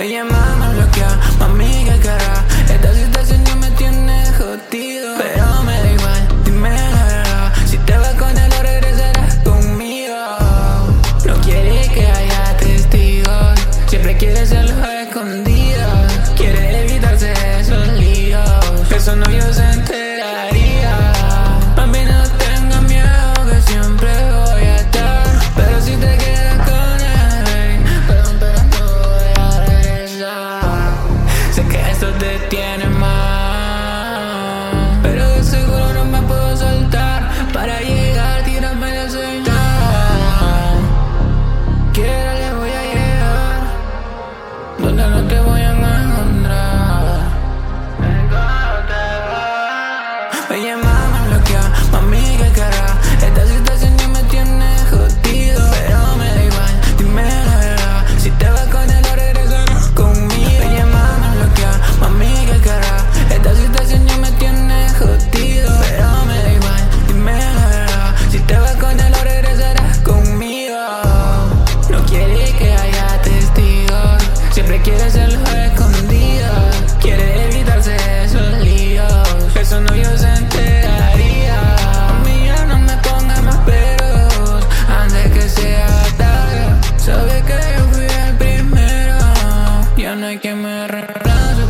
Me llama, me bloquea, mami, ¿qué querrá? Esta situación ya me tiene jodido, pero me da igual, dime la verdad. Si te vas con él o regresarás conmigo. No quiere que haya testigos, siempre quiere hacerlo a escondidas. Quiere evitarse esos líos, que su novio se enteraría. Mami, no tengas miedo, que siempre voy a estar. Pero si te quedas con él, perdón, pero no voy a regresar. Sé que esto te tiene mal, pero de seguro no me puedo soltar. Para llegar, tírame la señal. Quiera le voy a llegar, donde no te voy a encontrar. Me llama, me bloquea, mami, ¿qué querrá? Esta situación ya me tiene jodido, pero me da igual, dime la verdad. Si te vas con él o regresarás conmigo. Me llama, me bloquea, mami, ¿qué querrá? Esta situación ya me tiene jodido, pero me da igual, dime la verdad. Si te vas con él o regresarás conmigo. No quiere que haya testigos, siempre quiere hacerlo a escondidas. Quiere evitarse esos líos, que su novio se enteraría. Mami, ya no me pongas más peros antes que sea tarde. Sabe que yo fui el primero, ya no hay quien me reemplace.